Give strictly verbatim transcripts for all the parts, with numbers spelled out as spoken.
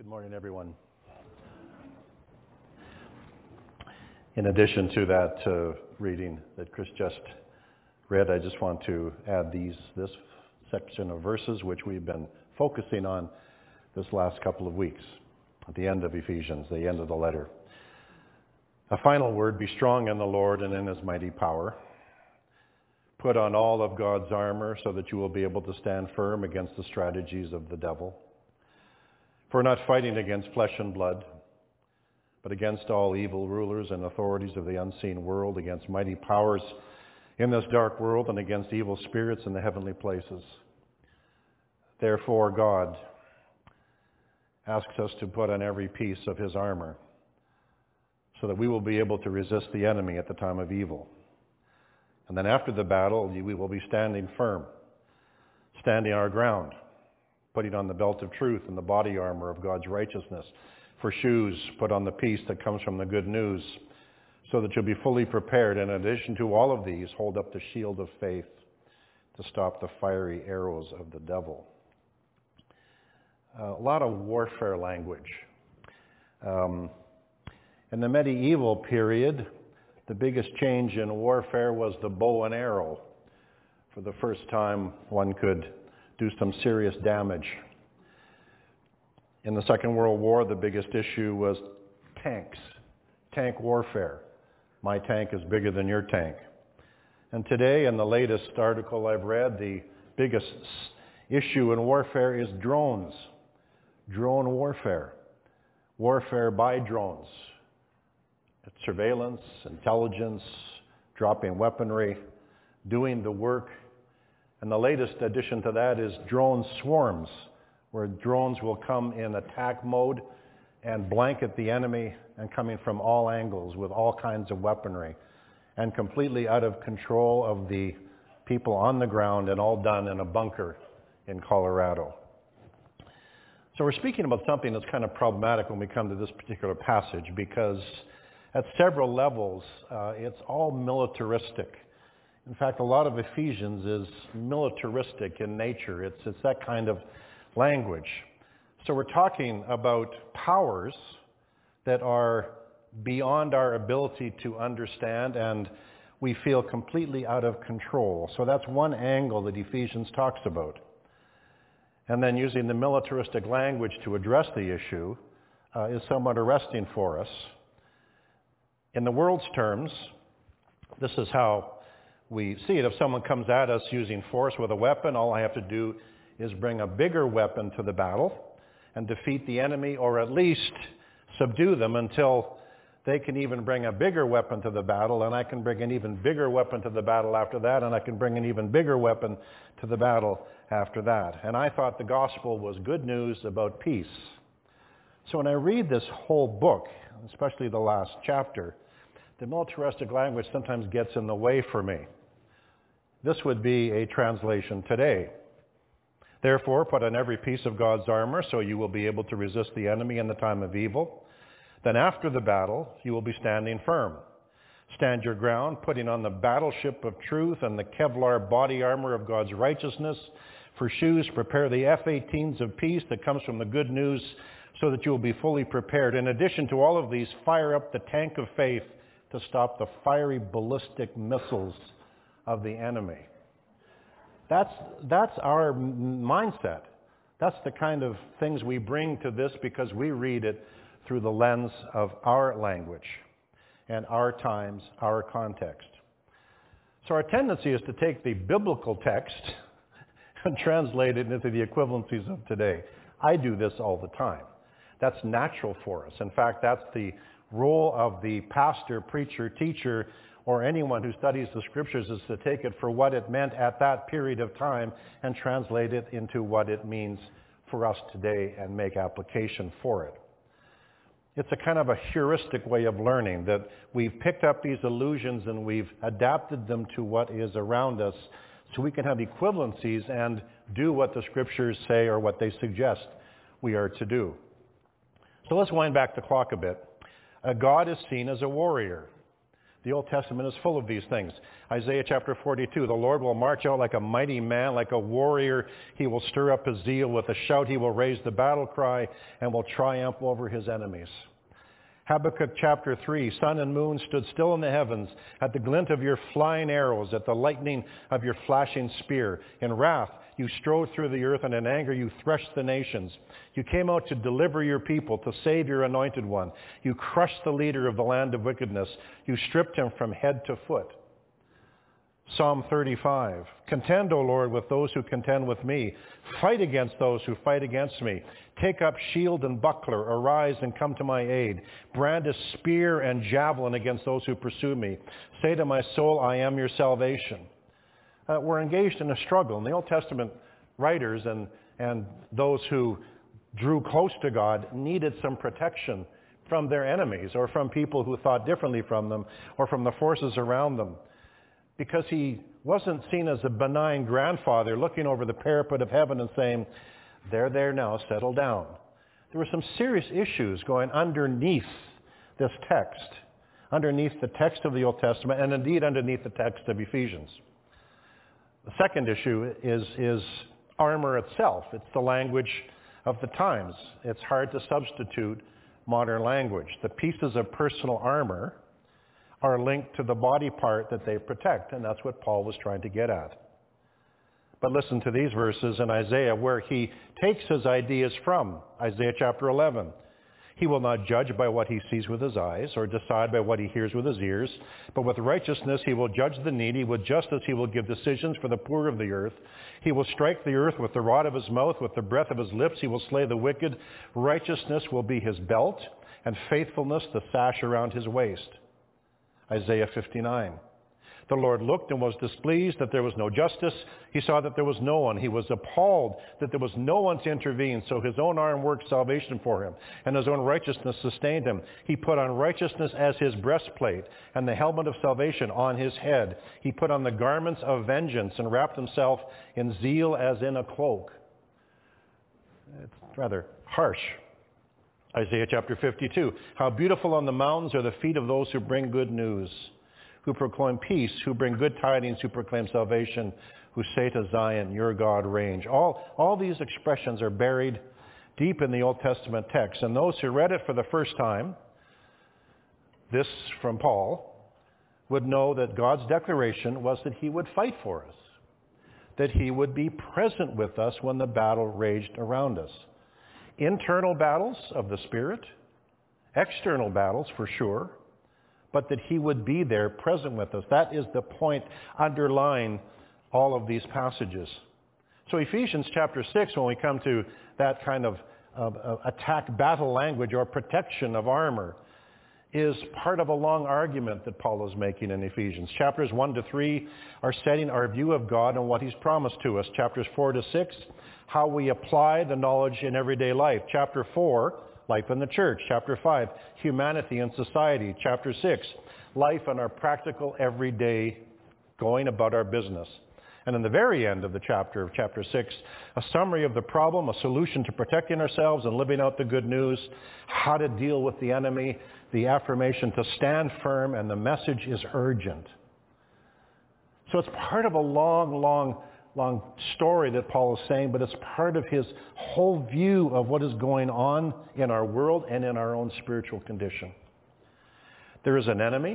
Good morning, everyone. In addition to that uh, reading that Chris just read, I just want to add these this section of verses which we've been focusing on this last couple of weeks at the end of Ephesians, the end of the letter. A final word, be strong in the Lord and in his mighty power. Put on all of God's armor so that you will be able to stand firm against the strategies of the devil. For we're not fighting against flesh and blood, but against all evil rulers and authorities of the unseen world, against mighty powers in this dark world, and against evil spirits in the heavenly places. Therefore, God asks us to put on every piece of his armor so that we will be able to resist the enemy at the time of evil. And then after the battle, we will be standing firm, standing our ground, putting on the belt of truth and the body armor of God's righteousness. For shoes, put on the peace that comes from the good news, so that you'll be fully prepared. In addition to all of these, hold up the shield of faith to stop the fiery arrows of the devil. Uh, a lot of warfare language. Um, in the medieval period, the biggest change in warfare was the bow and arrow. For the first time, one could do some serious damage. In the Second World War, the biggest issue was tanks, tank warfare. My tank is bigger than your tank. And today, in the latest article I've read, the biggest issue in warfare is drones. Drone warfare. Warfare by drones. It's surveillance, intelligence, dropping weaponry, doing the work. And the latest addition to that is drone swarms, where drones will come in attack mode and blanket the enemy, and coming from all angles with all kinds of weaponry, and completely out of control of the people on the ground, and all done in a bunker in Colorado. So we're speaking about something that's kind of problematic when we come to this particular passage, because at several levels, uh, it's all militaristic. In fact, a lot of Ephesians is militaristic in nature. It's, it's that kind of language. So we're talking about powers that are beyond our ability to understand, and we feel completely out of control. So that's one angle that Ephesians talks about. And then using the militaristic language to address the issue uh, is somewhat arresting for us. In the world's terms, this is how we see it. If someone comes at us using force with a weapon, all I have to do is bring a bigger weapon to the battle and defeat the enemy, or at least subdue them until they can even bring a bigger weapon to the battle, and I can bring an even bigger weapon to the battle after that, and I can bring an even bigger weapon to the battle after that. And I thought the gospel was good news about peace. So when I read this whole book, especially the last chapter, the militaristic language sometimes gets in the way for me. This would be a translation today. Therefore, put on every piece of God's armor so you will be able to resist the enemy in the time of evil. Then after the battle, you will be standing firm. Stand your ground, putting on the battleship of truth and the Kevlar body armor of God's righteousness. For shoes, prepare the F eighteens of peace that comes from the good news so that you will be fully prepared. In addition to all of these, fire up the tank of faith to stop the fiery ballistic missiles of the enemy. That's, that's our mindset. That's the kind of things we bring to this because we read it through the lens of our language and our times, our context. So our tendency is to take the biblical text and translate it into the equivalencies of today. I do this all the time. That's natural for us. In fact, that's the role of the pastor, preacher, teacher, or anyone who studies the scriptures, is to take it for what it meant at that period of time and translate it into what it means for us today and make application for it. It's a kind of a heuristic way of learning, that we've picked up these illusions and we've adapted them to what is around us so we can have equivalencies and do what the scriptures say or what they suggest we are to do. So let's wind back the clock a bit. Uh, God is seen as a warrior. The Old Testament is full of these things. Isaiah chapter forty-two, the Lord will march out like a mighty man, like a warrior. He will stir up his zeal. With a shout he will raise the battle cry and will triumph over his enemies. Habakkuk chapter three, sun and moon stood still in the heavens at the glint of your flying arrows, at the lightning of your flashing spear. In wrath you strode through the earth, and in anger you threshed the nations. You came out to deliver your people, to save your anointed one. You crushed the leader of the land of wickedness. You stripped him from head to foot. Psalm thirty-five, contend, O Lord, with those who contend with me. Fight against those who fight against me. Take up shield and buckler. Arise and come to my aid. Brandish spear and javelin against those who pursue me. Say to my soul, I am your salvation. Uh, we're engaged in a struggle. And the Old Testament writers and, and those who drew close to God needed some protection from their enemies, or from people who thought differently from them, or from the forces around them. Because he wasn't seen as a benign grandfather looking over the parapet of heaven and saying, they're there now, settle down. There were some serious issues going underneath this text, underneath the text of the Old Testament, and indeed underneath the text of Ephesians. The second issue is, is armor itself. It's the language of the times. It's hard to substitute modern language. The pieces of personal armor are linked to the body part that they protect, and that's what Paul was trying to get at. But listen to these verses in Isaiah where he takes his ideas from. Isaiah chapter eleven. He will not judge by what he sees with his eyes, or decide by what he hears with his ears, but with righteousness he will judge the needy. With justice he will give decisions for the poor of the earth. He will strike the earth with the rod of his mouth, with the breath of his lips he will slay the wicked. Righteousness will be his belt, and faithfulness the sash around his waist. Isaiah fifty-nine. The Lord looked and was displeased that there was no justice. He saw that there was no one. He was appalled that there was no one to intervene. So his own arm worked salvation for him, and his own righteousness sustained him. He put on righteousness as his breastplate, and the helmet of salvation on his head. He put on the garments of vengeance and wrapped himself in zeal as in a cloak. It's rather harsh. Isaiah chapter fifty-two. How beautiful on the mountains are the feet of those who bring good news, who proclaim peace, who bring good tidings, who proclaim salvation, who say to Zion, your God reigns. All, all these expressions are buried deep in the Old Testament text. And those who read it for the first time, this from Paul, would know that God's declaration was that he would fight for us, that he would be present with us when the battle raged around us. Internal battles of the Spirit, external battles for sure, but that he would be there present with us. That is the point underlying all of these passages. So Ephesians chapter six, when we come to that kind of, of, of attack battle language or protection of armor, is part of a long argument that Paul is making in Ephesians. Chapters one to three are setting our view of God and what he's promised to us. Chapters four to six, how we apply the knowledge in everyday life. Chapter four, life in the church. Chapter five, humanity and society. Chapter six, life in our practical everyday going about our business. And in the very end of the chapter, of chapter six, a summary of the problem, a solution to protecting ourselves and living out the good news, how to deal with the enemy, the affirmation to stand firm, and the message is urgent. So it's part of a long, long, long story that Paul is saying, but it's part of his whole view of what is going on in our world and in our own spiritual condition. There is an enemy.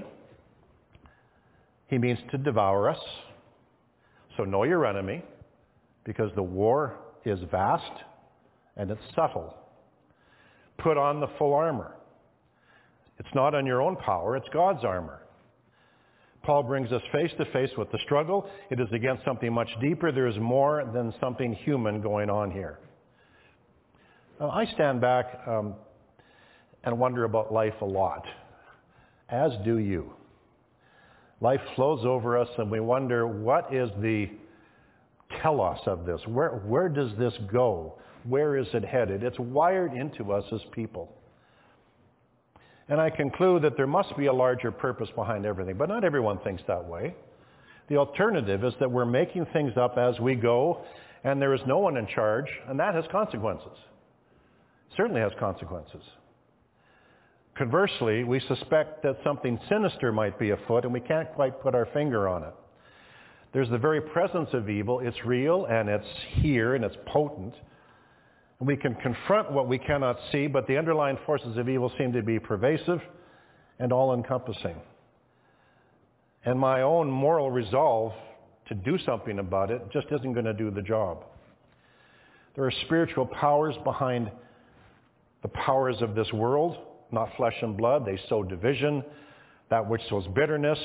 He means to devour us. So know your enemy, because the war is vast and it's subtle. Put on the full armor. It's not on your own power, it's God's armor. Paul brings us face to face with the struggle. It is against something much deeper. There is more than something human going on here. Now, I stand back um, and wonder about life a lot, as do you. Life flows over us and we wonder, what is the telos of this? Where, where does this go? Where is it headed? It's wired into us as people. And I conclude that there must be a larger purpose behind everything, but not everyone thinks that way. The alternative is that we're making things up as we go, and there is no one in charge, and that has consequences. Certainly has consequences. Conversely, we suspect that something sinister might be afoot, and we can't quite put our finger on it. There's the very presence of evil. It's real, and it's here, and it's potent. And we can confront what we cannot see, but the underlying forces of evil seem to be pervasive and all-encompassing. And my own moral resolve to do something about it just isn't going to do the job. There are spiritual powers behind the powers of this world, not flesh and blood. They sow division, that which sows bitterness.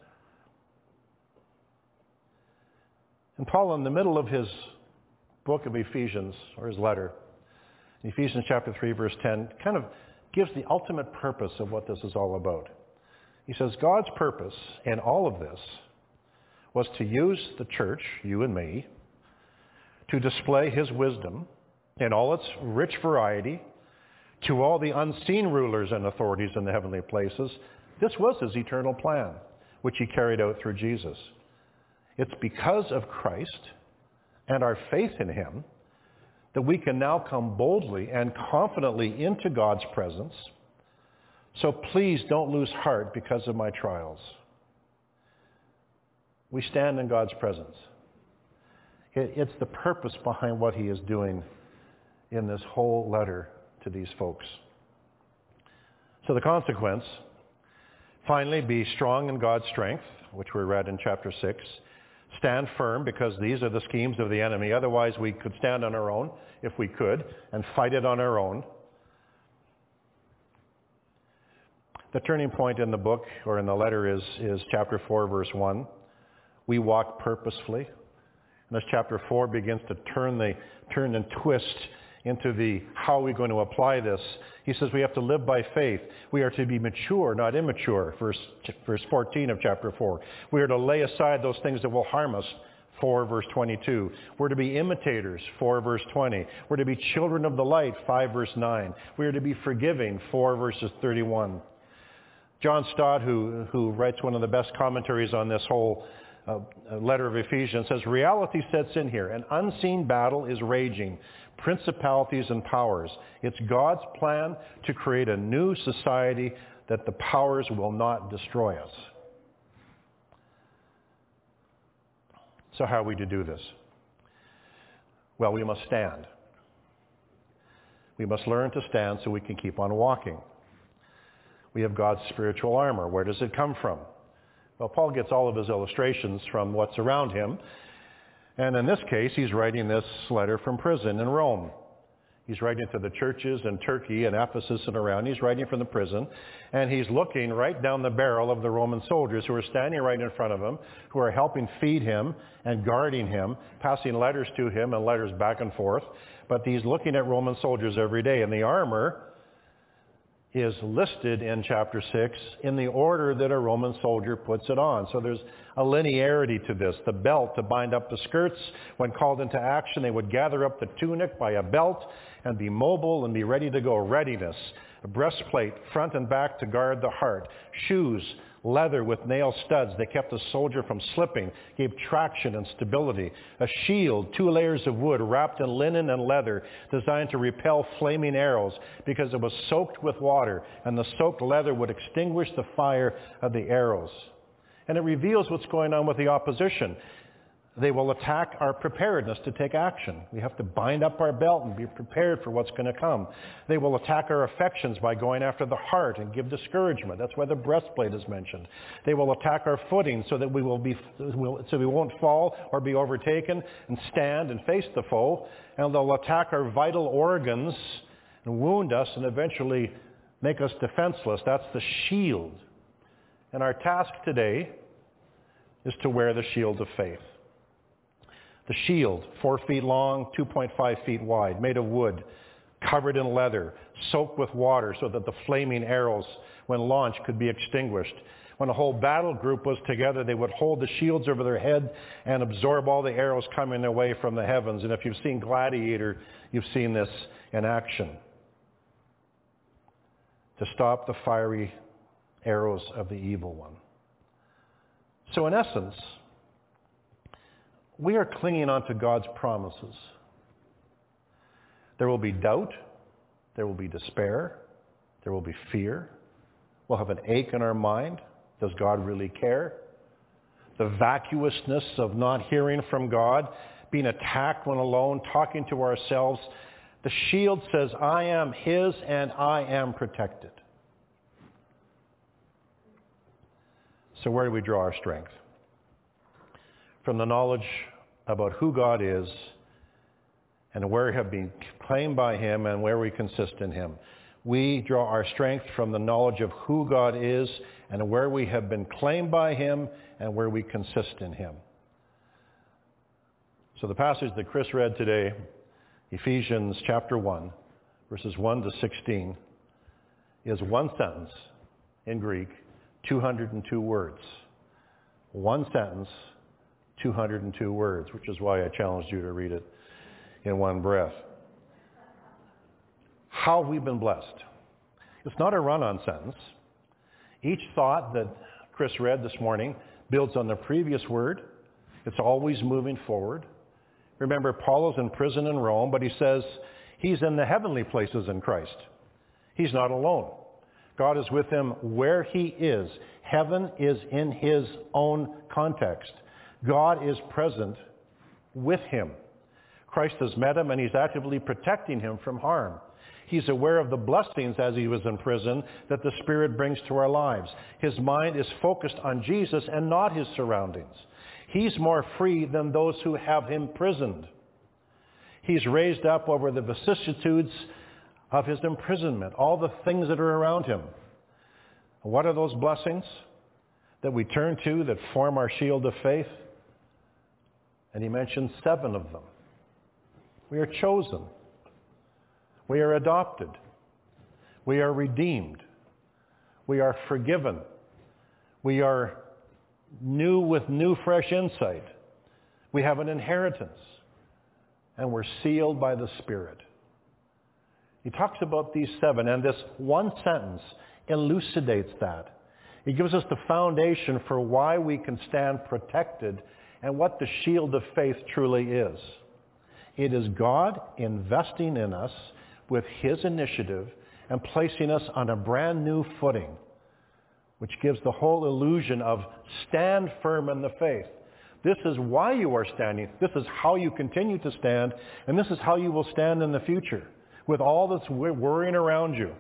And Paul, in the middle of his book of Ephesians, or his letter, in Ephesians chapter three, verse ten, kind of gives the ultimate purpose of what this is all about. He says, God's purpose in all of this was to use the church, you and me, to display his wisdom in all its rich variety to all the unseen rulers and authorities in the heavenly places. This was his eternal plan, which he carried out through Jesus. It's because of Christ and our faith in him that we can now come boldly and confidently into God's presence. So please don't lose heart because of my trials. We stand in God's presence. It's the purpose behind what he is doing in this whole letter to these folks. So the consequence, finally, be strong in God's strength, which we read in chapter six. Stand firm, because these are the schemes of the enemy. Otherwise, we could stand on our own, if we could, and fight it on our own. The turning point in the book, or in the letter, is, is chapter four, verse one. We walk purposefully. And as chapter four begins to turn, the, turn and twist into the how are we going to apply this, he says we have to live by faith. We are to be mature, not immature, verse, verse fourteen of chapter four. We are to lay aside those things that will harm us, four verse twenty-two. We're to be imitators, four verse twenty. We're to be children of the light, five verse nine. We are to be forgiving, four verses thirty-one. John Stott, who, who writes one of the best commentaries on this whole uh, letter of Ephesians, says, reality sets in here. An unseen battle is raging. Principalities and powers. It's God's plan to create a new society that the powers will not destroy us. So how are we to do this? Well, we must stand. We must learn to stand so we can keep on walking. We have God's spiritual armor. Where does it come from? Well, Paul gets all of his illustrations from what's around him. And in this case, he's writing this letter from prison in Rome. He's writing to the churches in Turkey and Ephesus and around. He's writing from the prison. And he's looking right down the barrel of the Roman soldiers who are standing right in front of him, who are helping feed him and guarding him, passing letters to him and letters back and forth. But he's looking at Roman soldiers every day. And the armor is listed in chapter six in the order that a Roman soldier puts it on. So there's a linearity to this. The belt to bind up the skirts. When called into action, they would gather up the tunic by a belt and be mobile and be ready to go. Readiness. A breastplate, front and back, to guard the heart. Shoes, leather with nail studs. They kept the soldier from slipping, gave traction and stability. A shield, two layers of wood wrapped in linen and leather, designed to repel flaming arrows because it was soaked with water, and the soaked leather would extinguish the fire of the arrows. And it reveals what's going on with the opposition. They will attack our preparedness to take action. We have to bind up our belt and be prepared for what's going to come. They will attack our affections by going after the heart and give discouragement. That's why the breastplate is mentioned. They will attack our footing so that we will be, so we won't fall or be overtaken, and stand and face the foe. And they'll attack our vital organs and wound us and eventually make us defenseless. That's the shield. And our task today is to wear the shield of faith. The shield, four feet long, two point five feet wide, made of wood, covered in leather, soaked with water so that the flaming arrows, when launched, could be extinguished. When a whole battle group was together, they would hold the shields over their head and absorb all the arrows coming their way from the heavens. And if you've seen Gladiator, you've seen this in action. To stop the fiery arrows of the evil one. So in essence, we are clinging on to God's promises. There will be doubt, there will be despair, there will be fear, We'll have an ache in our mind. Does God really care? The vacuousness of not hearing from God, being attacked when alone, talking to ourselves. The shield says, I am His and I am protected. So where do we draw our strength? From the knowledge about who God is and where we have been claimed by Him and where we consist in Him. We draw our strength from the knowledge of who God is and where we have been claimed by Him and where we consist in Him. So the passage that Chris read today, Ephesians chapter one, verses one to sixteen, is one sentence in Greek, two hundred two words. One sentence, two hundred two words, which is why I challenged you to read it in one breath. How have we been blessed? It's not a run-on sentence. Each thought that Chris read this morning builds on the previous word. It's always moving forward. Remember, Paul is in prison in Rome, but he says he's in the heavenly places in Christ. He's not alone. God is with him where he is. Heaven is in his own context. God is present with him. Christ has met him and he's actively protecting him from harm. He's aware of the blessings as he was in prison that the Spirit brings to our lives. His mind is focused on Jesus and not his surroundings. He's more free than those who have him imprisoned. He's raised up over the vicissitudes of his imprisonment, all the things that are around him. What are those blessings that we turn to that form our shield of faith? And he mentions seven of them. We are chosen. We are adopted. We are redeemed. We are forgiven. We are new with new, fresh insight. We have an inheritance. And we're sealed by the Spirit. He talks about these seven, and this one sentence elucidates that. It gives us the foundation for why we can stand protected and what the shield of faith truly is. It is God investing in us with his initiative and placing us on a brand new footing, which gives the whole illusion of stand firm in the faith. This is why you are standing. This is how you continue to stand, and this is how you will stand in the future with all that's worrying around you.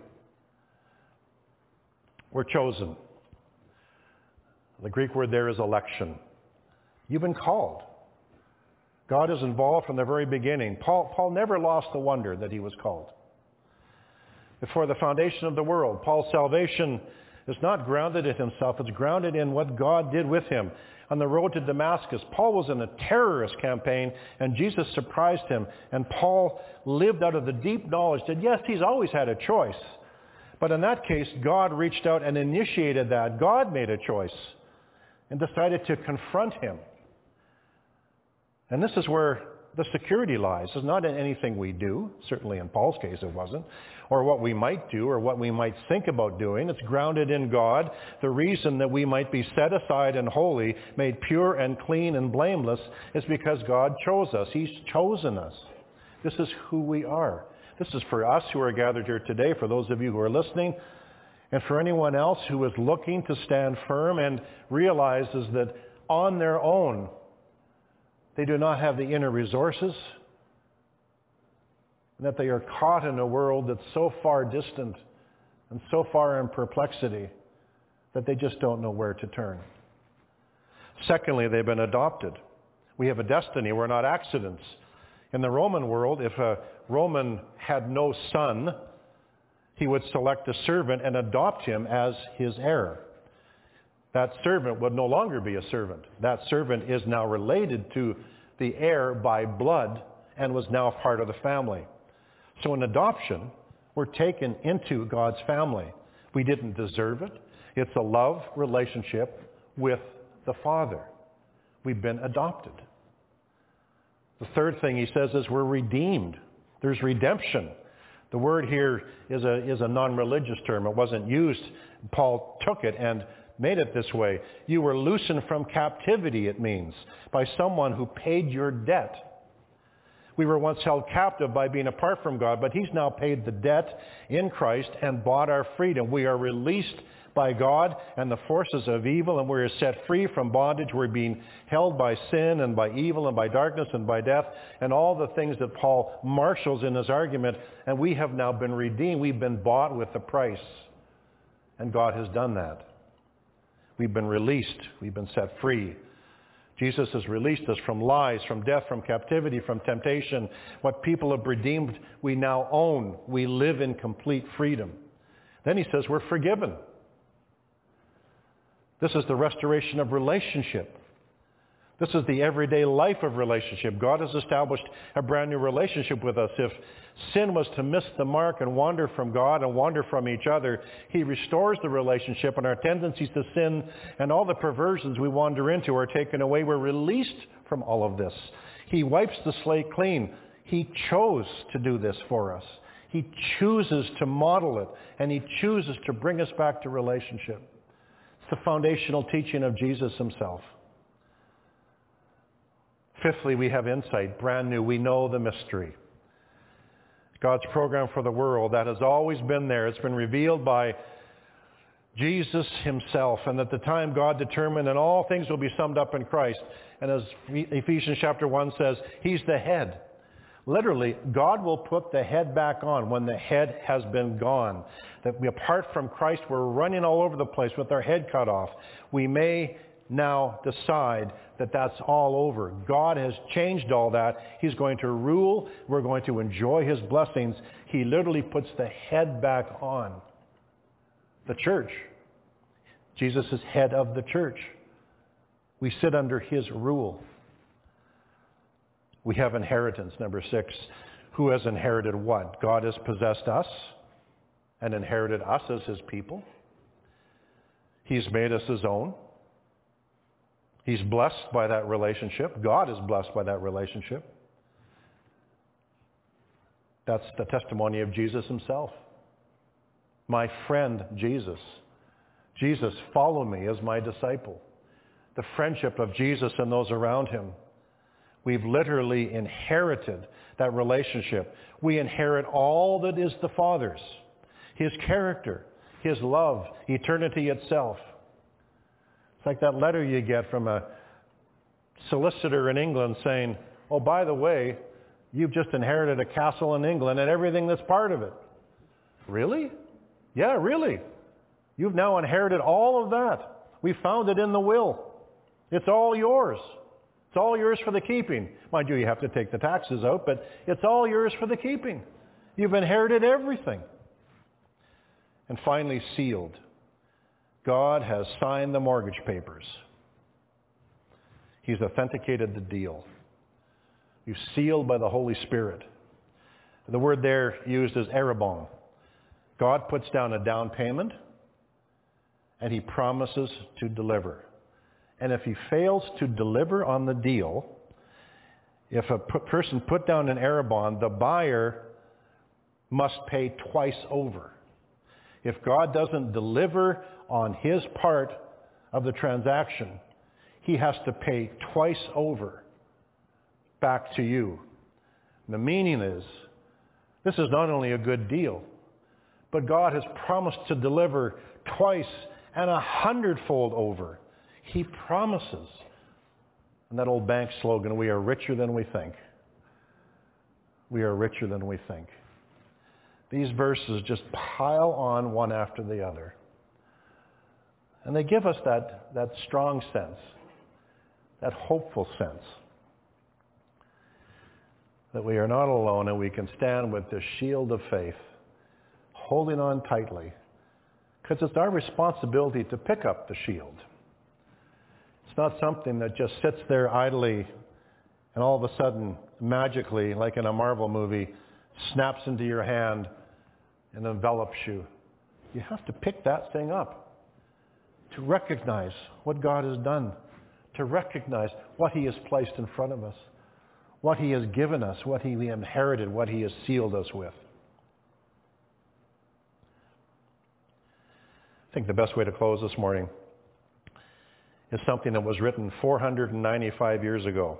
We're chosen. The Greek word there is election. You've been called. God is involved from the very beginning. Paul, Paul never lost the wonder that he was called. Before the foundation of the world, Paul's salvation is not grounded in himself. It's grounded in what God did with him. On the road to Damascus, Paul was in a terrorist campaign, and Jesus surprised him. And Paul lived out of the deep knowledge that, yes, he's always had a choice. But in that case, God reached out and initiated that. God made a choice and decided to confront him. And this is where the security lies. It's not in anything we do. Certainly in Paul's case it wasn't. Or what we might do or what we might think about doing. It's grounded in God. The reason that we might be set aside and holy, made pure and clean and blameless, is because God chose us. He's chosen us. This is who we are. This is for us who are gathered here today, for those of you who are listening, and for anyone else who is looking to stand firm and realizes that on their own, they do not have the inner resources, and that they are caught in a world that's so far distant and so far in perplexity that they just don't know where to turn. Secondly, they've been adopted. We have a destiny. We're not accidents. In the Roman world, if a Roman had no son, he would select a servant and adopt him as his heir. That servant would no longer be a servant. That servant is now related to the heir by blood and was now part of the family. So in adoption, we're taken into God's family. We didn't deserve it. It's a love relationship with the Father. We've been adopted. The third thing he says is we're redeemed. There's redemption. The word here is a, is a non-religious term. It wasn't used. Paul took it and made it this way. You were loosened from captivity, it means, by someone who paid your debt. We were once held captive by being apart from God, but he's now paid the debt in Christ and bought our freedom. We are released by God and the forces of evil, and we're set free from bondage. We're being held by sin and by evil and by darkness and by death and all the things that Paul marshals in his argument. And we have now been redeemed. We've been bought with a price. And God has done that. We've been released. We've been set free. Jesus has released us from lies, from death, from captivity, from temptation. What people have redeemed, we now own. We live in complete freedom. Then he says we're forgiven. This is the restoration of relationship. This is the everyday life of relationship. God has established a brand new relationship with us. If sin was to miss the mark and wander from God and wander from each other, he restores the relationship, and our tendencies to sin and all the perversions we wander into are taken away. We're released from all of this. He wipes the slate clean. He chose to do this for us. He chooses to model it, and he chooses to bring us back to relationship. It's the foundational teaching of Jesus himself. Fifthly, we have insight, brand new. We know the mystery. God's program for the world, that has always been there. It's been revealed by Jesus himself. And at the time God determined, and all things will be summed up in Christ. And as Ephesians chapter one says, he's the head. Literally, God will put the head back on when the head has been gone. That we, apart from Christ, we're running all over the place with our head cut off. We may now decide that that's all over. God has changed all that. He's going to rule. We're going to enjoy his blessings. He literally puts the head back on. The church. Jesus is head of the church. We sit under his rule. We have inheritance, number six. Who has inherited what? God has possessed us and inherited us as his people. He's made us his own. He's blessed by that relationship. God is blessed by that relationship. That's the testimony of Jesus himself. My friend Jesus. Jesus, follow me as my disciple. The friendship of Jesus and those around him. We've literally inherited that relationship. We inherit all that is the Father's. His character, his love, eternity itself. It's like that letter you get from a solicitor in England saying, oh, by the way, you've just inherited a castle in England and everything that's part of it. Really? Yeah, really. You've now inherited all of that. We found it in the will. It's all yours. It's all yours for the keeping. Mind you, you have to take the taxes out, but it's all yours for the keeping. You've inherited everything. And finally, sealed. God has signed the mortgage papers. He's authenticated the deal. You're sealed by the Holy Spirit. The word there used is arrabon. God puts down a down payment, and he promises to deliver. And if he fails to deliver on the deal, if a p- person put down an arrabon, the buyer must pay twice over. If God doesn't deliver on his part of the transaction, he has to pay twice over back to you. And the meaning is, this is not only a good deal, but God has promised to deliver twice and a hundredfold over. He promises. And that old bank slogan, we are richer than we think. We are richer than we think. These verses just pile on one after the other. And they give us that, that strong sense, that hopeful sense, that we are not alone and we can stand with the shield of faith, holding on tightly, because it's our responsibility to pick up the shield. It's not something that just sits there idly and all of a sudden, magically, like in a Marvel movie, snaps into your hand and envelops you. You have to pick that thing up to recognize what God has done, to recognize what he has placed in front of us, what he has given us, what he inherited, what he has sealed us with. I think the best way to close this morning is something that was written four hundred ninety-five years ago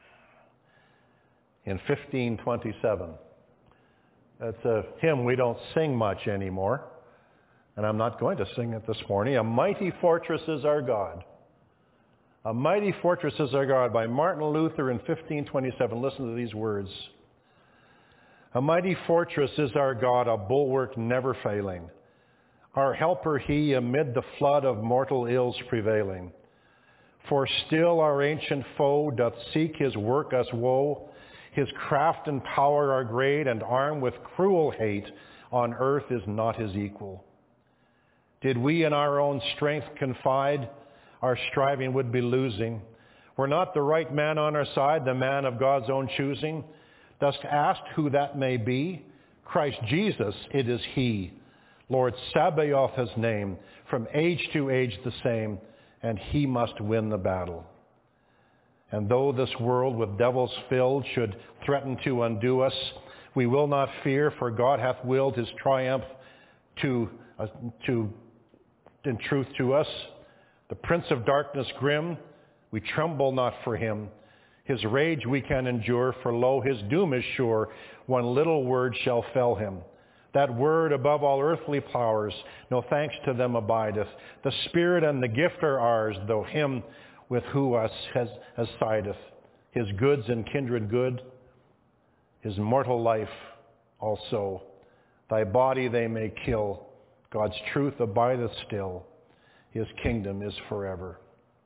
in fifteen twenty-seven. It's a hymn we don't sing much anymore. And I'm not going to sing it this morning. A Mighty Fortress is Our God. A Mighty Fortress is Our God by Martin Luther in fifteen twenty-seven. Listen to these words. A mighty fortress is our God, a bulwark never failing. Our helper he amid the flood of mortal ills prevailing. For still our ancient foe doth seek his work us woe. His craft and power are great, and armed with cruel hate, on earth is not his equal. Did we in our own strength confide, our striving would be losing. Were not the right man on our side, the man of God's own choosing? Dost ask who that may be? Christ Jesus, it is he. Lord Sabaoth his name, from age to age the same, and he must win the battle. And though this world with devils filled should threaten to undo us, we will not fear, for God hath willed his triumph to, uh, to in truth to us. The prince of darkness grim, we tremble not for him. His rage we can endure, for lo, his doom is sure. One little word shall fell him. That word above all earthly powers, no thanks to them abideth. The spirit and the gift are ours, though him with who us has, has sideth. His goods and kindred good, his mortal life also. Thy body they may kill. God's truth abideth still. His kingdom is forever.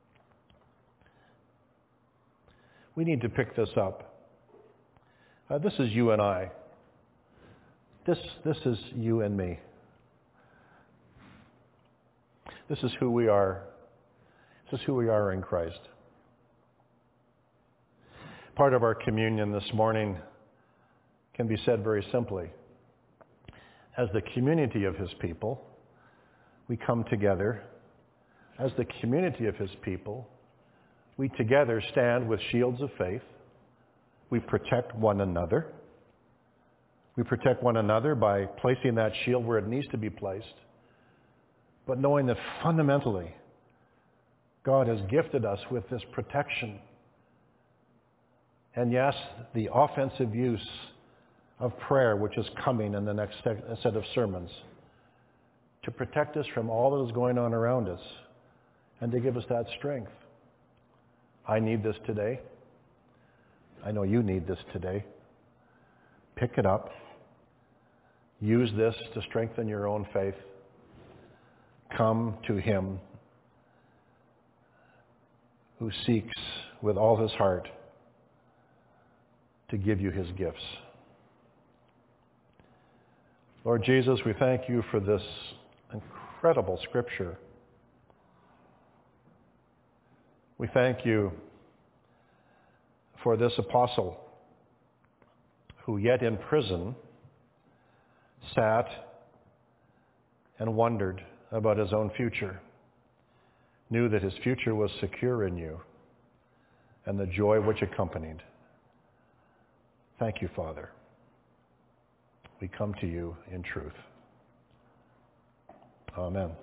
We need to pick this up. Uh, this is you and I. This, this is you and me. This is who we are. This is who we are in Christ. Part of our communion this morning can be said very simply. As the community of his people, we come together. As the community of his people, we together stand with shields of faith. We protect one another. We protect one another by placing that shield where it needs to be placed, but knowing that fundamentally God has gifted us with this protection. And yes, the offensive use of prayer, which is coming in the next set of sermons, to protect us from all that is going on around us and to give us that strength. I need this today. I know you need this today. Pick it up. Use this to strengthen your own faith. Come to him who seeks with all his heart to give you his gifts. Lord Jesus, we thank you for this incredible scripture. We thank you for this apostle who yet in prison sat and wondered about his own future, knew that his future was secure in you and the joy which accompanied. Thank you, Father. We come to you in truth. Amen.